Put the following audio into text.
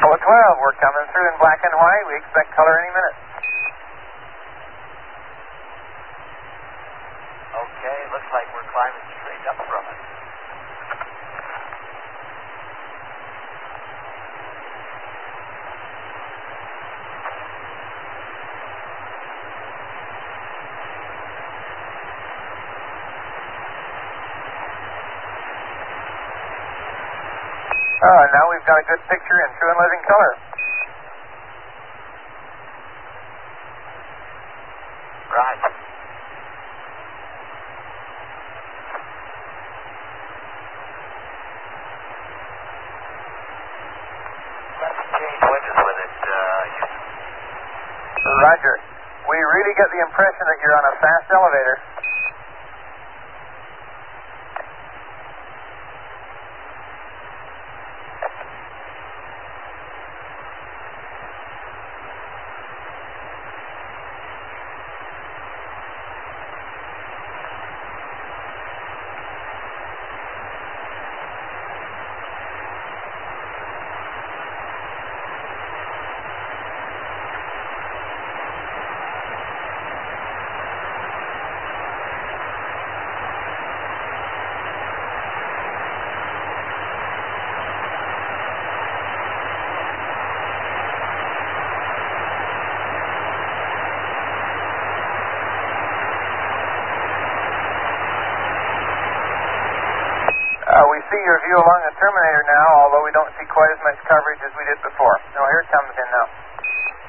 Apollo 12, we're coming through in black and white. We expect color any minute. Okay, looks like we're climbing straight up from it. Now we've got a good picture in true and living color. Right. Let's change windows with it, Houston. Roger. We really get the impression that you're on a fast elevator. We see your view along the terminator now, although we don't see quite as much coverage as we did before. No, here it comes in now.